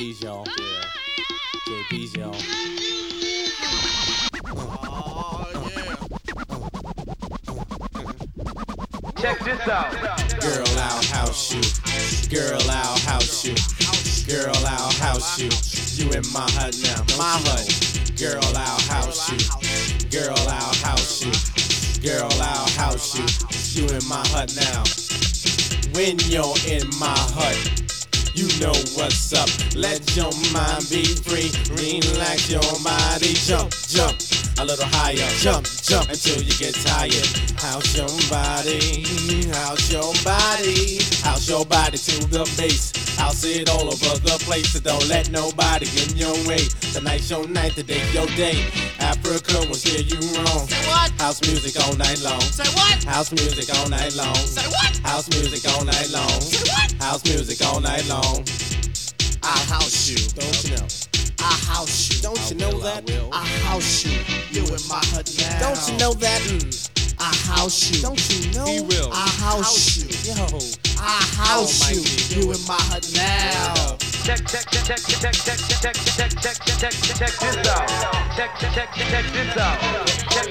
JB's, y'all. Yeah. JB's, y'all. Oh, yeah. Check this out. Girl, I'll house you. Girl, I'll house you. Girl, I'll house you. You in my hut now. My hut. Girl, I'll house you. Girl, I'll house you. Girl, I'll house you. You in my hut now. When you're in my hut, you know what's up. Let your mind be free. Relax your body. Jump, jump a little higher. Jump, jump until you get tired. House your body. House your body. House your body to the bass. House it all over the place. So don't let nobody get in your way. Tonight's your night, today's your day. Africa will steer you wrong. Say what? House music all night long. Say what? House music all night long. Say what? House music all night long. Say what? House music all night long. I'll house you. Don't you know? I'll house you. Don't you know that? I'll house you. You in my hut now. Don't you know that? I'll house you. Don't you know? He will. I'll house you. Yo. I'll house you. Almighty. You in my hut now. Check this out. Check this out. Check this out. Check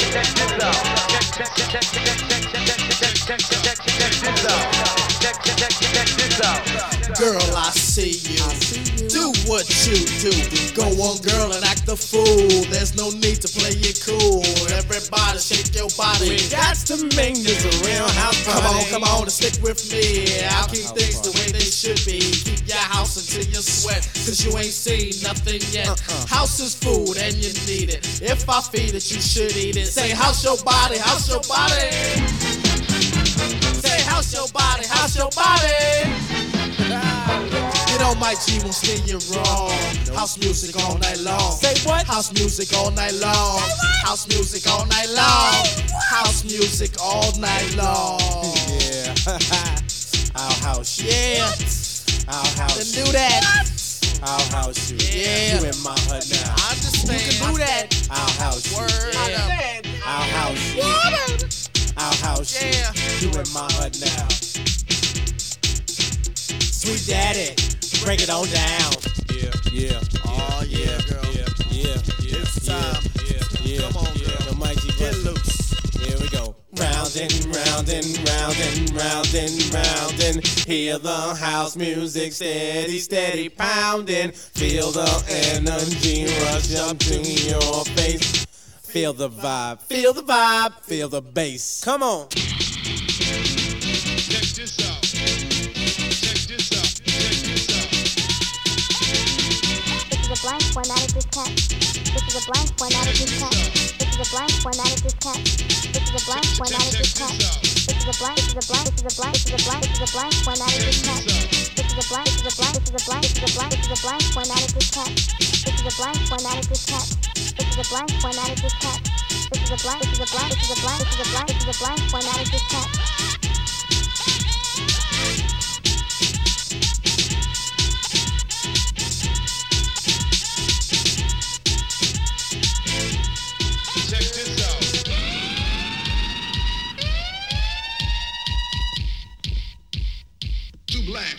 this out. Girl, I see you. Do what you do. Go on, girl, and act the fool. There's no need to play it cool. Everybody shake your body. That's to make this a real house party. Come on, and stick with me. I'll keep things the way they should be. Keep your house until you sweat, cause you ain't seen nothing yet. House is food and you need it. If I feed it, you should eat it. Say house your body, house your body. Say house your body, house your body. Get on my G, won't steer you wrong. House music all night long. Say what? House music all night long. House music all night long. House music all night long. Yeah. I'll house you. Yeah, I'll house then you. do that. I'll house you. Yeah. You in my hut now. I understand. You can do that. I'll house you. Word. Yeah. I'll house you. I'll house you. Yeah. You in my hut now. Sweet daddy, break it on down. Yeah. Oh, yeah, girl. Yeah. It's time. Yeah. Come on, girl. The mighty Get button. loose. Here we go. Round and round and round and round and round and hear the house music steady pounding. Feel the energy rush up to your face. Feel the vibe, feel the vibe, feel the bass. Come on. Check this out. Check this out. Check this out. This is a blank formatted diskette. This is a blank formatted diskette. This is a blank formatted diskette. This is a blank formatted diskette. This is a blank. This is a blank. This is a blank. This is a blank. This is a blank formatted diskette. This is a blank. This is a blank. This is a blank. This is a blank. This is a blank formatted diskette. This is a blank formatted diskette. This is a blank formatted diskette. This is a blank. This is a blank. This is a blank. This is a blank. This is a blank formatted diskette. Check this out. Too black.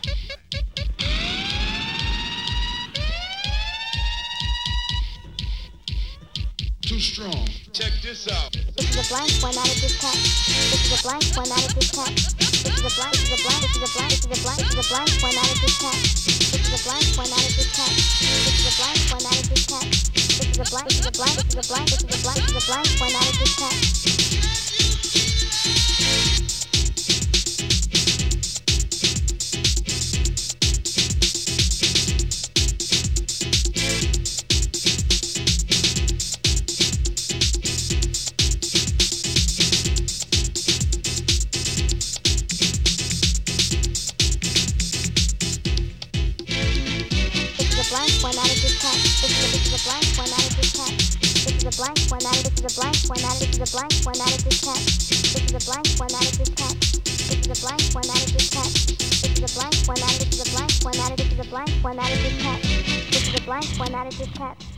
Too strong. Check this out. This is a blank formatted diskette. This is a blank formatted diskette. This is a blank. This is a blank. This is a blank. This is a blank. This is a blank formatted diskette. This is a blank formatted diskette. This is a blank formatted diskette. This is a blank. This is a blank. This is a blank. This is a blank. This is a blank formatted diskette. Blank formatted diskette. This is a blank formatted diskette. This is a blank formatted. This is a blank formatted. This is a blank formatted diskette. This is a blank formatted diskette. This is a blank formatted diskette. This is a blank formatted. This is a blank formatted. This is a blank formatted diskette. This is a blank formatted diskette.